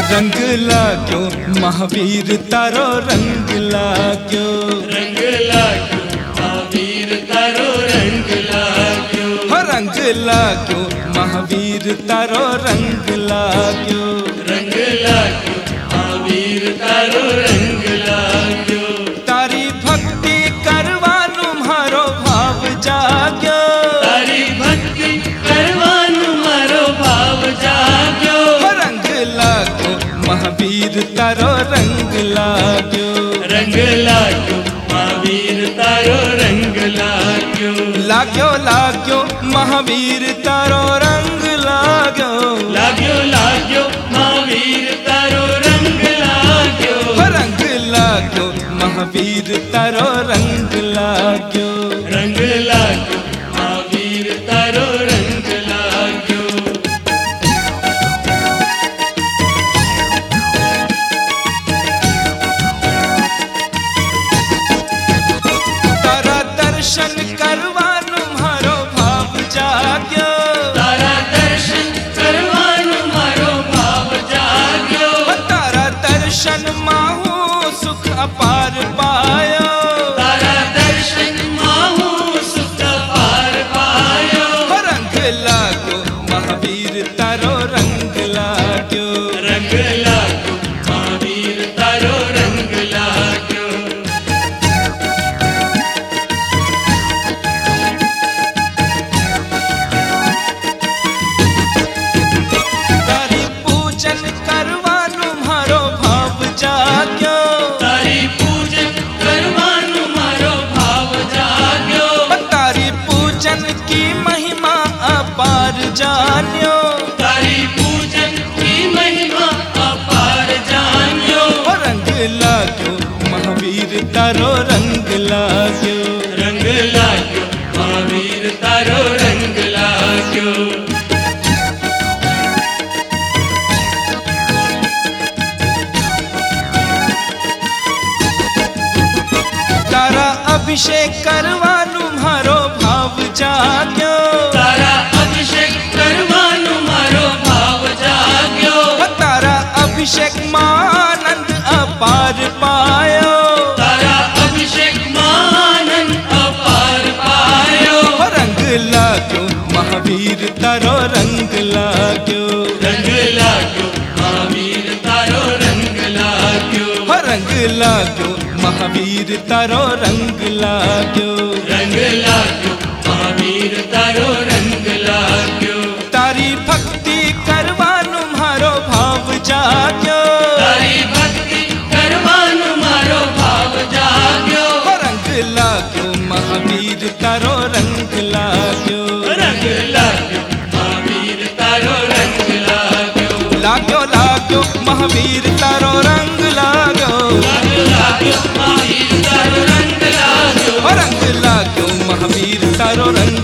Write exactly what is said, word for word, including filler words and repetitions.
रंग लाग्यो महावीर तारो रंग लाग्यो, रंग लाग्यो महावीर तारो रंग लाग्यो, रंग लाग्यो महावीर तारो रंग लाग्यो, रंग लाग्यो महावीर तारो रंग लाग्यो। तारी भक्ति करवानु मारो भाव जाग्यो, तारी भक्ति करवानु मारो भाव जाग्यो। रंग लाग्यो महावीर तारो रंग लाग्यो, रंग लाग्यो महावीर तारो रंग लाग्यो, लाग्यो लाग्यो महावीर तारो रंग लाग्यो, लाग्यो लाग्यो महावीर तारो रंग लाग्यो, रंग लाग्यो महावीर तारो रंग लाग्यो, रंग लाग्यो महावीर तारो रंग लाग्यो। तारा दर्शन करवानु मारो भाव जाग्यो, तारा दर्शन करवानु मारो भाव जाग्यो, तारा दर्शन माहू सुख अपार पायो, तारा दर्शन माहू सुख पार पायो। रंग लाग्यो महावीर तारो रंग लाग्यो, रंग लाग्यो महावीर तारो रंग लाग्यो, तारी पूजन करवानु मारो भाव जाग्यो, तारी पूजन करवानु मारो भाव जाग्यो, तारी पूजन की महिमा अपार जान्यो, तारी पूजन की महिमा अपार जान्यो। रंग लाग्यो महावीर तारो रंग लाग्यो, रंग लाग्यो महावीर तारो रंग लाग्यो, तारा अभिषेक करवानु मारो भाव जाग्यो, तारा अभिषेक करवानु मारो भाव जाग्यो, तारा अभिषेक मानंद अपार पायो, तारा अभिषेक मानंद अपार पायो। रंग लाग्यो महावीर तारो रंग लाग्यो, रंग लाग्यो महावीर तारो रंग लाग्यो, रंग लाग्यो महावीर तारो रंग लाग्यो, रंग लाग्यो महावीर तारो रंग लाग्यो, तारी भक्ति करवानु मारो भाव जाग्यो, तारी भक्ति करवानु मारो भाव जाग्यो, रंग लाग्यो महावीर तारो रंग लाग्यो, रंग लाग्यो महावीर तारो रंग लाग्यो, लाग्यो लाग्यो महावीर तारो रंग लाग्यो, लाग्यो महावीर तारो रंग लाग्यो, रंग लाग्यो महावीर तारो रंग